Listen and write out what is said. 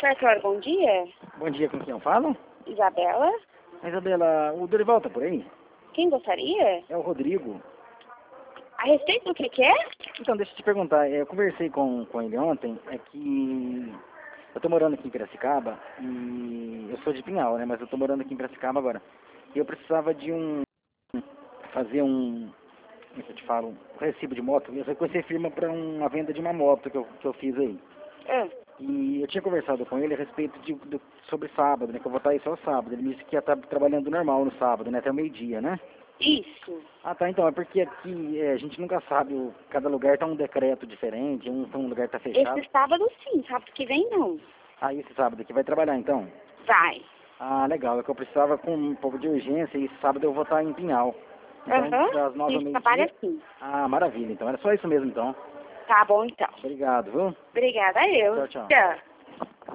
Cartório, bom dia. Bom dia, com quem eu falo? Isabela? Isabela, o Dorival tá por aí? Quem gostaria? É o Rodrigo. A respeito do que é? Então, deixa eu te perguntar, eu conversei com ele ontem, é que eu tô morando aqui em Piracicaba e eu sou de Pinhal, né, mas eu tô morando aqui em Piracicaba agora. E eu precisava de fazer como é que eu te falo, um recibo de moto. Eu reconheci firma para uma venda de uma moto que eu fiz aí. Ah, E eu tinha conversado com ele a respeito sobre sábado, né, que eu vou estar aí só sábado. Ele me disse que ia estar trabalhando normal no sábado, né, até o meio-dia, né? isso. Ah, tá, então, é porque aqui a gente nunca sabe, cada lugar tá um decreto diferente, um lugar tá fechado. Esse sábado sim, sábado que vem não. Ah, esse sábado aqui vai trabalhar então? Vai. Ah, legal, é que eu precisava com um pouco de urgência e sábado eu vou estar em Pinhal. Então, Aham. das 9 ao Ele trabalha meio-dia. assim. Ah, maravilha, então, era só isso mesmo então. Tá bom então. Obrigado, viu? Obrigada a eu. Tchau, tchau. Tchau.